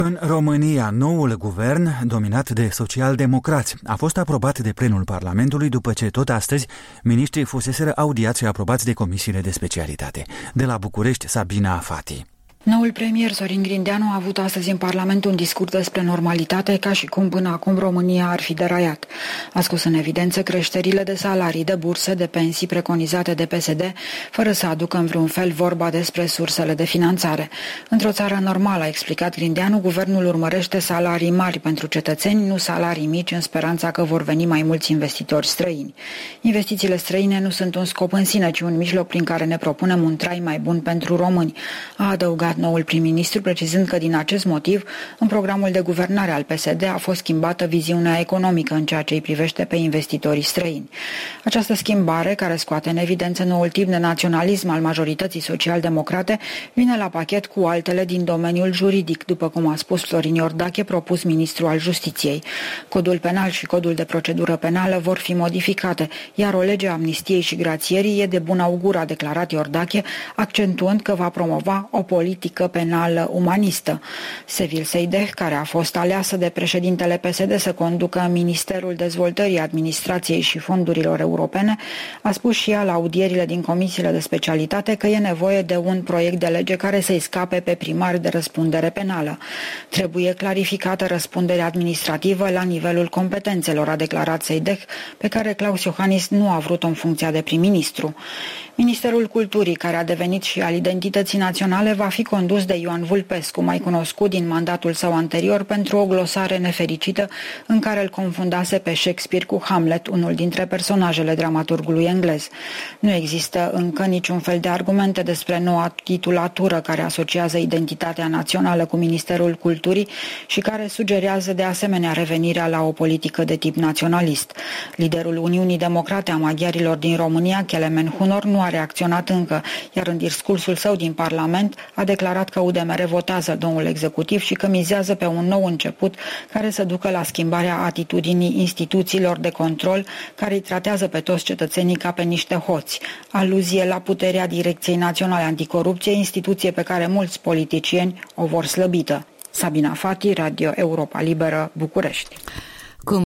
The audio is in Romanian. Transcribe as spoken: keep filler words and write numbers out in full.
În România, noul guvern, dominat de social-democrați, a fost aprobat de plenul Parlamentului după ce tot astăzi miniștrii fuseseră audiați și aprobați de comisiile de specialitate. De la București, Sabina Fati. Noul premier Sorin Grindeanu a avut astăzi în Parlament un discurs despre normalitate, ca și cum până acum România ar fi deraiat. A scos în evidență creșterile de salarii, de burse, de pensii preconizate de P S D, fără să aducă în vreun fel vorba despre sursele de finanțare. Într-o țară normală, a explicat Grindeanu, guvernul urmărește salarii mari pentru cetățeni, nu salarii mici, în speranța că vor veni mai mulți investitori străini. Investițiile străine nu sunt un scop în sine, ci un mijloc prin care ne propunem un trai mai bun pentru români, a adăugat noul prim-ministru, precizând că din acest motiv, în programul de guvernare al P S D a fost schimbată viziunea economică în ceea ce îi privește pe investitorii străini. Această schimbare, care scoate în evidență noul tip de naționalism al majorității social-democrate, vine la pachet cu altele din domeniul juridic, după cum a spus Florin Iordache, propus ministru al Justiției. Codul penal și codul de procedură penală vor fi modificate, iar o lege a amnistiei și grațierii e de bun augur, a declarat Iordache, accentuând că va promova o politică penală umanistă. Sevil Seideh, care a fost aleasă de președintele P S D să conducă Ministerul Dezvoltării Administrației și Fondurilor Europene, a spus și ea la audierile din comisiile de specialitate că e nevoie de un proiect de lege care să-i scape pe primari de răspundere penală. Trebuie clarificată răspunderea administrativă la nivelul competențelor, a declarat Seideh, pe care Claus Iohannis nu a vrut-o în funcția de prim-ministru. Ministerul Culturii, care a devenit și al identității naționale, va fi condus de Ioan Vulpescu, mai cunoscut din mandatul său anterior pentru o glosare nefericită în care îl confundase pe Shakespeare cu Hamlet, unul dintre personajele dramaturgului englez. Nu există încă niciun fel de argumente despre noua titulatură care asociază identitatea națională cu Ministerul Culturii și care sugerează de asemenea revenirea la o politică de tip naționalist. Liderul Uniunii Democrate a Maghiarilor din România, Kelemen Hunor, nu a reacționat încă, iar în discursul său din Parlament a declarat că U D M R votează noul executiv și că mizează pe un nou început care să ducă la schimbarea atitudinii instituțiilor de control care îi tratează pe toți cetățenii ca pe niște hoți. Aluzie la puterea Direcției Naționale Anticorupție, instituție pe care mulți politicieni o vor slăbită. Sabina Fati, Radio Europa Liberă, București.